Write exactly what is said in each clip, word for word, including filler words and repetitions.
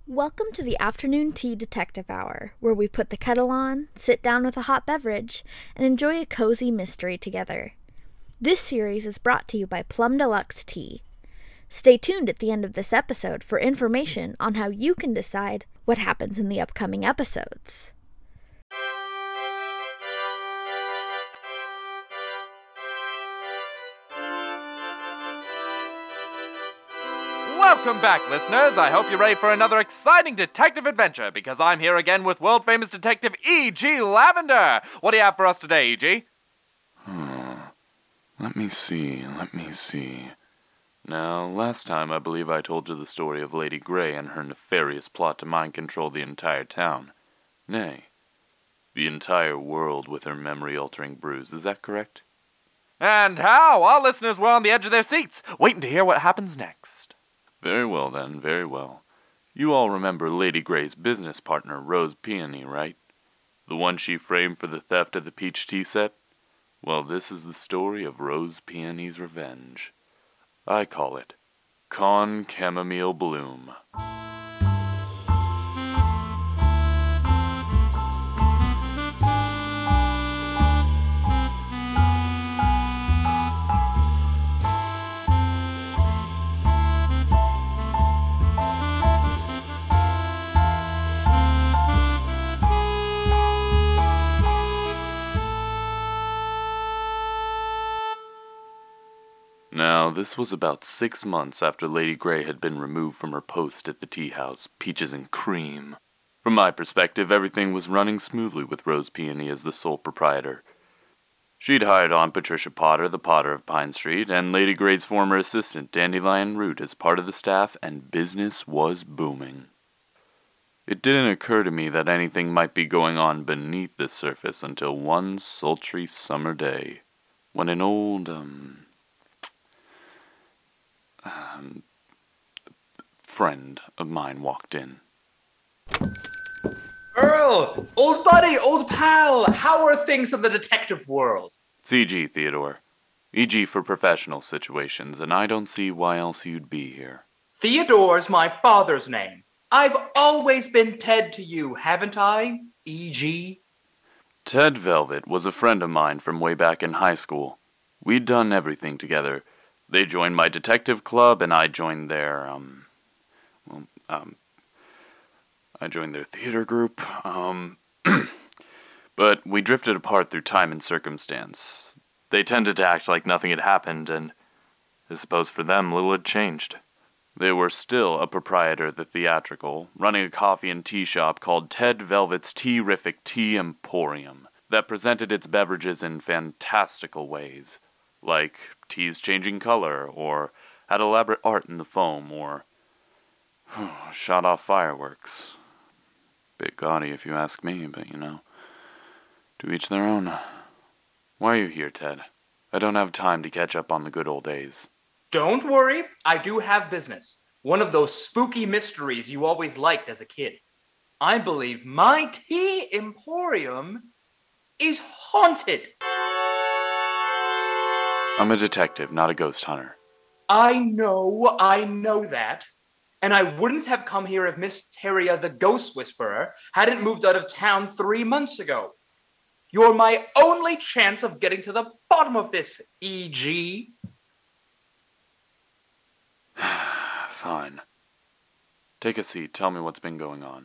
Welcome to the Afternoon Tea Detective Hour, where we put the kettle on, sit down with a hot beverage, and enjoy a cozy mystery together. This series is brought to you by Plum Deluxe Tea. Stay tuned at the end of this episode for information on how you can decide what happens in the upcoming episodes. Welcome back, listeners. I hope you're ready for another exciting detective adventure, because I'm here again with world-famous detective E G Lavender. What do you have for us today, E G? Hmm. Let me see, let me see. Now, last time I believe I told you the story of Lady Grey and her nefarious plot to mind-control the entire town. Nay, the entire world with her memory-altering brews. Is that correct? And how? Our listeners were on the edge of their seats, waiting to hear what happens next. Very well, then, very well. You all remember Lady Grey's business partner, Rose Peony, right? The one she framed for the theft of the peach tea set? Well, this is the story of Rose Peony's revenge. I call it Con Chamomile Bloom. Now, this was about six months after Lady Grey had been removed from her post at the tea house, Peaches and Cream. From my perspective, everything was running smoothly with Rose Peony as the sole proprietor. She'd hired on Patricia Potter, the Potter of Pine Street, and Lady Grey's former assistant, Dandelion Root, as part of the staff, and business was booming. It didn't occur to me that anything might be going on beneath the surface until one sultry summer day, when an old, um... Um, friend of mine walked in. Earl! Old buddy, old pal! How are things in the detective world? It's E G, Theodore. E G for professional situations, and I don't see why else you'd be here. Theodore's my father's name. I've always been Ted to you, haven't I, E G? Ted Velvet was a friend of mine from way back in high school. We'd done everything together. They joined my detective club, and I joined their, um, well, um, I joined their theater group, um, but we drifted apart through time and circumstance. They tended to act like nothing had happened, and I suppose for them little had changed. They were still a proprietor of the theatrical, running a coffee and tea shop called Ted Velvet's Tea-rific Tea Emporium, that presented its beverages in fantastical ways, like teas changing color, or had elaborate art in the foam, or shot off fireworks. Bit gaudy if you ask me, but you know, to each their own. Why are you here, Ted? I don't have time to catch up on the good old days. Don't worry, I do have business. One of those spooky mysteries you always liked as a kid. I believe my tea emporium is haunted. I'm a detective, not a ghost hunter. I know, I know that. And I wouldn't have come here if Miss Teria the Ghost Whisperer hadn't moved out of town three months ago. You're my only chance of getting to the bottom of this, E G. Fine. Take a seat, tell me what's been going on.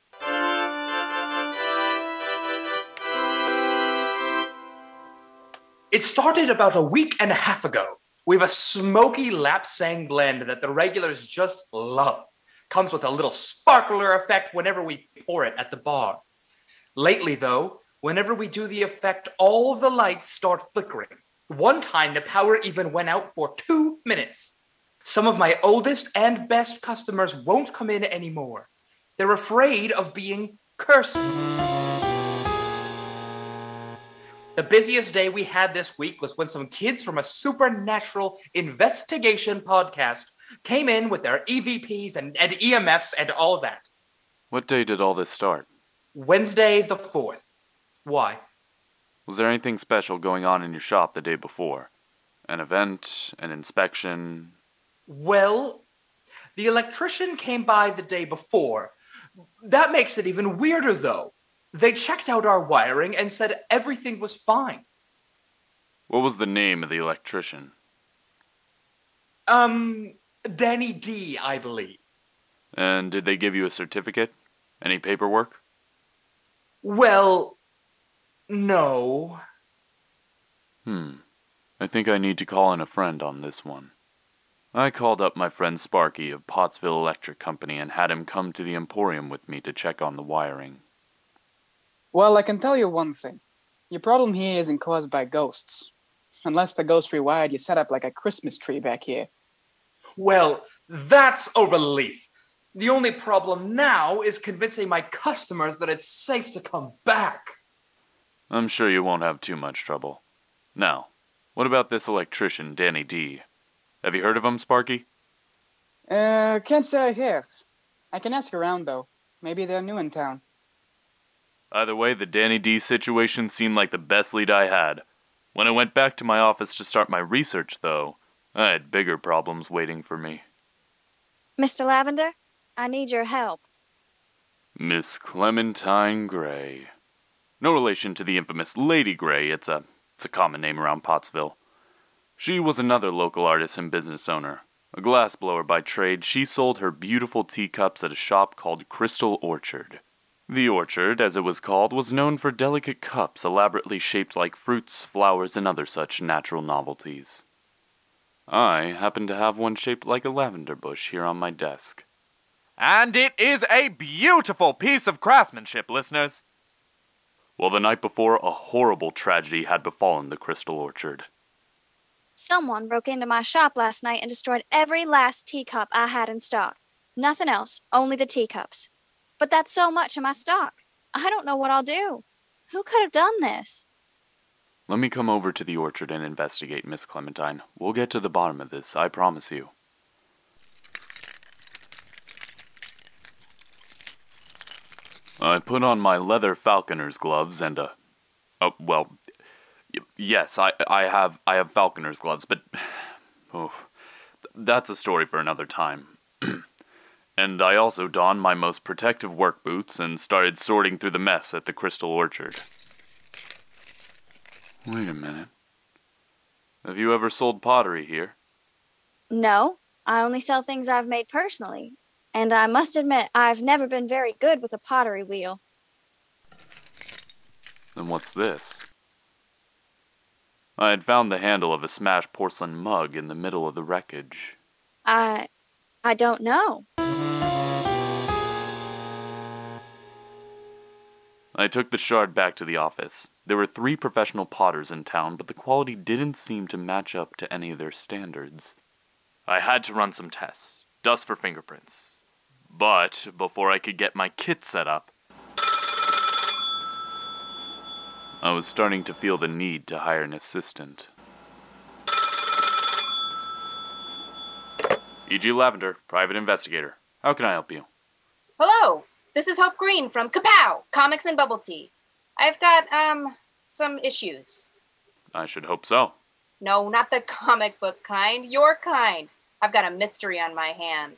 It started about a week and a half ago. We have a smoky Lapsang blend that the regulars just love. Comes with a little sparkler effect whenever we pour it at the bar. Lately, though, whenever we do the effect, all the lights start flickering. One time, the power even went out for two minutes. Some of my oldest and best customers won't come in anymore. They're afraid of being cursed. The busiest day we had this week was when some kids from a supernatural investigation podcast came in with their E V Ps and, and E M Fs and all that. What day did all this start? Wednesday the fourth. Why? Was there anything special going on in your shop the day before? An event, an inspection? Well, The electrician came by the day before. That makes it even weirder, though. They checked out our wiring and said everything was fine. What was the name of the electrician? Um, Danny D, I believe. And did they give you a certificate? Any paperwork? Well, no. Hmm. I think I need to call in a friend on this one. I called up my friend Sparky of Pottsville Electric Company and had him come to the Emporium with me to check on the wiring. Well, I can tell you one thing. Your problem here isn't caused by ghosts. Unless the ghost rewired you set up like a Christmas tree back here. Well, that's a relief. The only problem now is convincing my customers that it's safe to come back. I'm sure you won't have too much trouble. Now, what about this electrician, Danny D? Have you heard of him, Sparky? Uh, can't say I have. I can ask around, though. Maybe they're new in town. Either way, the Danny D situation seemed like the best lead I had. When I went back to my office to start my research, though, I had bigger problems waiting for me. Mister Lavender, I need your help. Miss Clementine Gray. No relation to the infamous Lady Gray, it's a, it's a common name around Pottsville. She was another local artist and business owner. A glassblower by trade, she sold her beautiful teacups at a shop called Crystal Orchard. The orchard, as it was called, was known for delicate cups elaborately shaped like fruits, flowers, and other such natural novelties. I happen to have one shaped like a lavender bush here on my desk. And it is a beautiful piece of craftsmanship, listeners. Well, the night before, a horrible tragedy had befallen the Crystal Orchard. Someone broke into my shop last night and destroyed every last teacup I had in stock. Nothing else, only the teacups. But that's so much of my stock. I don't know what I'll do. Who could have done this? Let me come over to the orchard and investigate, Miss Clementine. We'll get to the bottom of this, I promise you. I put on my leather falconer's gloves and a... Oh, well... Y- yes, I, I have I have falconer's gloves, but... Oh, that's a story for another time. And I also donned my most protective work boots and started sorting through the mess at the Crystal Orchard. Wait a minute. Have you ever sold pottery here? No, I only sell things I've made personally. And I must admit, I've never been very good with a pottery wheel. Then what's this? I had found the handle of a smashed porcelain mug in the middle of the wreckage. I... I don't know. I took the shard back to the office. There were three professional potters in town, but the quality didn't seem to match up to any of their standards. I had to run some tests, dust for fingerprints. But before I could get my kit set up, I was starting to feel the need to hire an assistant. E G Lavender, private investigator. How can I help you? Hello, this is Hope Green from Kapow! Comics and Bubble Tea. I've got, um, some issues. I should hope so. No, not the comic book kind, your kind. I've got a mystery on my hands.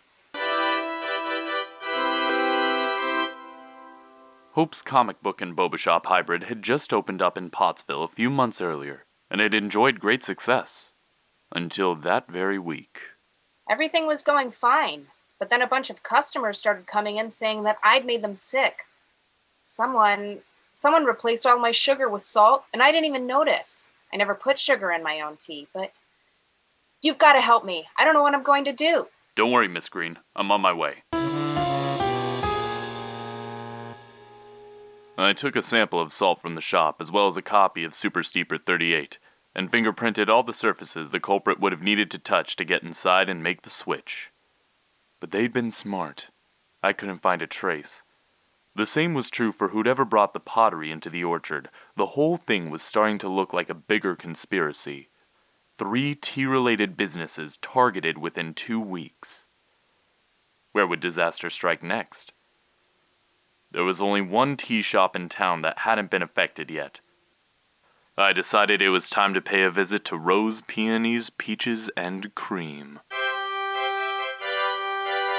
Hope's comic book and boba shop hybrid had just opened up in Pottsville a few months earlier, and had enjoyed great success. Until that very week. Everything was going fine, but then a bunch of customers started coming in saying that I'd made them sick. Someone, someone replaced all my sugar with salt, and I didn't even notice. I never put sugar in my own tea, but you've got to help me. I don't know what I'm going to do. Don't worry, Miss Green. I'm on my way. I took a sample of salt from the shop, as well as a copy of Super Steeper thirty-eight, and fingerprinted all the surfaces the culprit would have needed to touch to get inside and make the switch. But they'd been smart. I couldn't find a trace. The same was true for who'd brought the pottery into the orchard. The whole thing was starting to look like a bigger conspiracy. Three tea-related businesses targeted within two weeks. Where would disaster strike next? There was only one tea shop in town that hadn't been affected yet. I decided it was time to pay a visit to Rose, Peonies, Peaches, and Cream.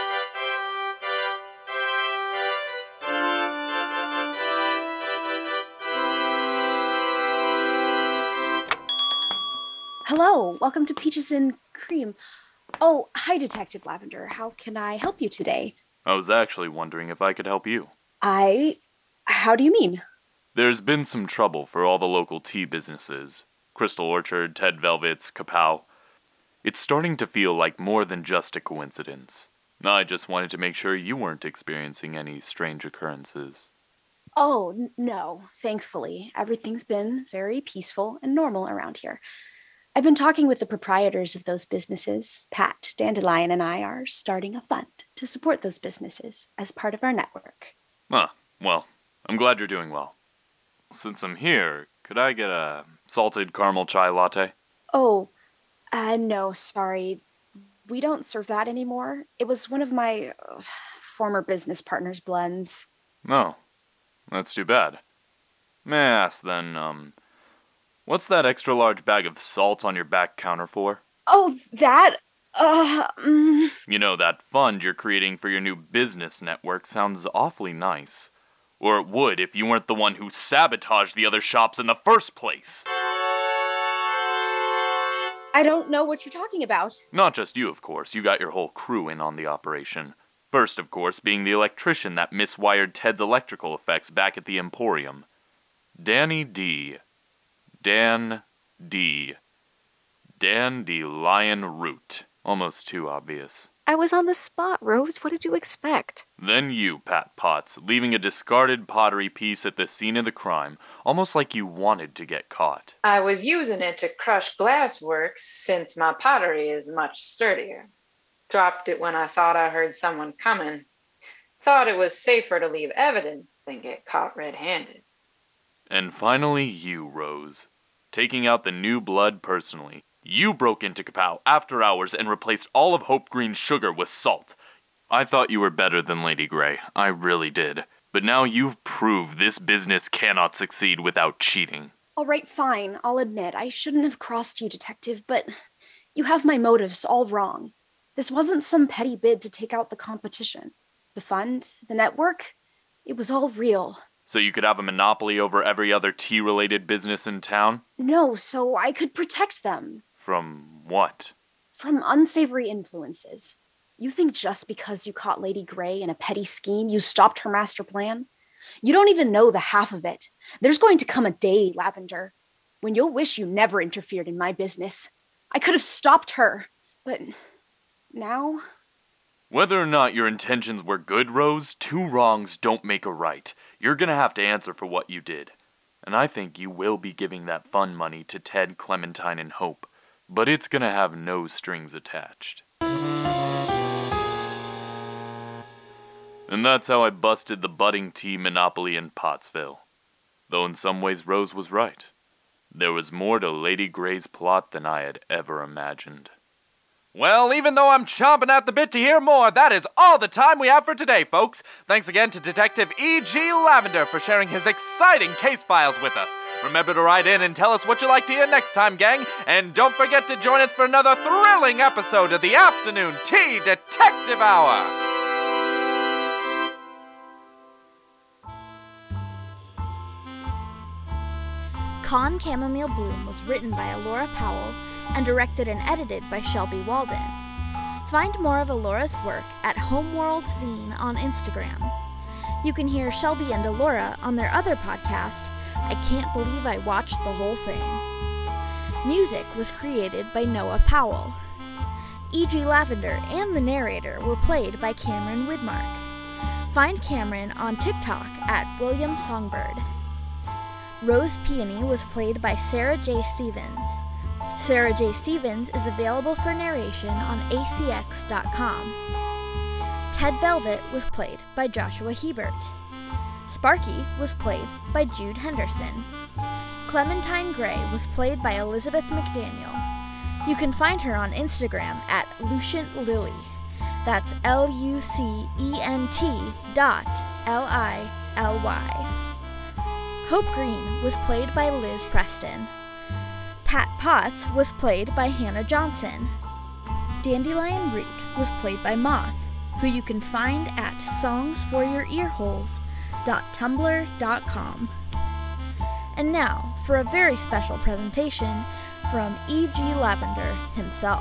Hello, welcome to Peaches and Cream. Oh, hi, Detective Lavender. How can I help you today? I was actually wondering if I could help you. I... How do you mean? There's been some trouble for all the local tea businesses. Crystal Orchard, Ted Velvet's, Kapow. It's starting to feel like more than just a coincidence. I just wanted to make sure you weren't experiencing any strange occurrences. Oh, n- no, thankfully. Everything's been very peaceful and normal around here. I've been talking with the proprietors of those businesses. Pat, Dandelion, and I are starting a fund to support those businesses as part of our network. Ah, well, I'm glad you're doing well. Since I'm here, could I get a salted caramel chai latte? Oh, uh, no, sorry. We don't serve that anymore. It was one of my uh, former business partner's blends. No, that's too bad. May I ask then, um, what's that extra large bag of salt on your back counter for? Oh, that? Uh, mm. You know, that fund you're creating for your new business network sounds awfully nice. Or it would if you weren't the one who sabotaged the other shops in the first place. I don't know what you're talking about. Not just you, of course. You got your whole crew in on the operation. First, of course, being the electrician that miswired Ted's electrical effects back at the Emporium. Danny D. Dan D. Dandelion Root. Almost too obvious. I was on the spot, Rose. What did you expect? Then you, Pat Potts, leaving a discarded pottery piece at the scene of the crime, almost like you wanted to get caught. I was using it to crush glassworks since my pottery is much sturdier. Dropped it when I thought I heard someone coming. Thought it was safer to leave evidence than get caught red-handed. And finally you, Rose. Taking out the new blood personally. You broke into Kapow after hours and replaced all of Hope Green's sugar with salt. I thought you were better than Lady Grey. I really did. But now you've proved this business cannot succeed without cheating. All right, fine. I'll admit I shouldn't have crossed you, Detective, but you have my motives all wrong. This wasn't some petty bid to take out the competition. The fund, the network, it was all real. So you could have a monopoly over every other tea-related business in town? No, so I could protect them. From what? From unsavory influences. You think just because you caught Lady Grey in a petty scheme, you stopped her master plan? You don't even know the half of it. There's going to come a day, Lavender, when you'll wish you never interfered in my business. I could have stopped her, but now... Whether or not your intentions were good, Rose, two wrongs don't make a right. You're gonna have to answer for what you did. And I think you will be giving that fund money to Ted, Clementine, and Hope. But it's gonna have no strings attached. And that's how I busted the budding tea monopoly in Pottsville. Though in some ways Rose was right. There was more to Lady Grey's plot than I had ever imagined. Well, even though I'm chomping at the bit to hear more, that is all the time we have for today, folks. Thanks again to Detective E G Lavender for sharing his exciting case files with us. Remember to write in and tell us what you'd like to hear next time, gang. And don't forget to join us for another thrilling episode of the Afternoon Tea Detective Hour. Con Chamomile Bloom was written by Alora Powell and directed and edited by Shelby Walden. Find more of Alora's work at Homeworld Zine on Instagram. You can hear Shelby and Alora on their other podcast, I Can't Believe I Watched the Whole Thing. Music was created by Noah Powell. E G Lavender and the narrator were played by Cameron Widmark. Find Cameron on TikTok at William Songbird. Rose Peony was played by Sarah J. Stevens. Sarah J. Stevens is available for narration on A C X dot com. Ted Velvet was played by Joshua Hebert. Sparky was played by Jude Henderson. Clementine Gray was played by Elizabeth McDaniel. You can find her on Instagram at Lucient Lily. That's L U C E N T dot L I L Y. Hope Green was played by Liz Preston. Pat Potts was played by Hannah Johnson. Dandelion Root was played by Moth, who you can find at songs for your earholes dot tumblr dot com. And now, for a very special presentation, from E G Lavender himself.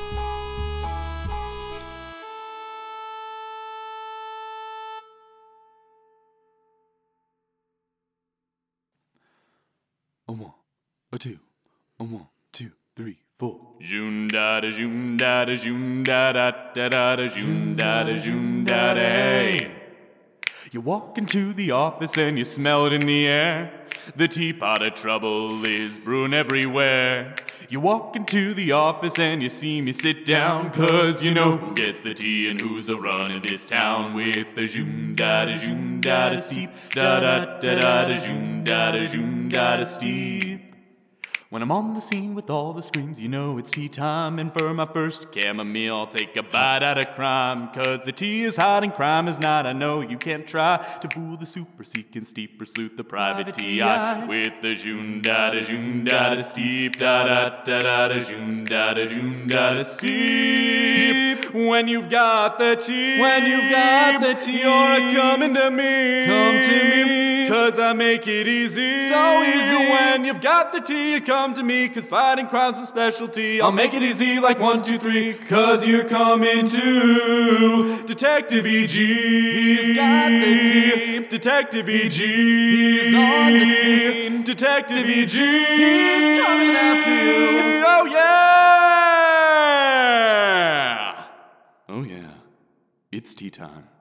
A one, a two, a one, two, three, four. Joon da da joon da da joon da da da da da joon da da joon da da hey. You walk into the office and you smell it in the air. The teapot of trouble is brewing everywhere. You walk into the office and you see me sit down, 'cause you know who gets the tea and who's a running this town with the joom da da joom da da steep da da da da da joom da da joom da da steep. When I'm on the scene with all the screams, you know it's tea time. And for my first chamomile, I'll take a bite out of crime. 'Cause the tea is hot and crime is not. I know you can't try to fool the super seeking steeper sleuth, the private T I. With the joon da da joon da da steep da da da da da joon da da joon da da steep. When you've got the tea, when you've got the tea, you're coming to me, come to me, 'cause I make it easy, so easy. When you've got the tea, you come to me, 'cause fighting crime's my specialty. I'll make it easy like one, two, three, 'cause you're coming to Detective E G. He's got the tea. Detective E G. He's on the scene. Detective E G. He's coming after you. Oh yeah! Oh yeah. It's tea time.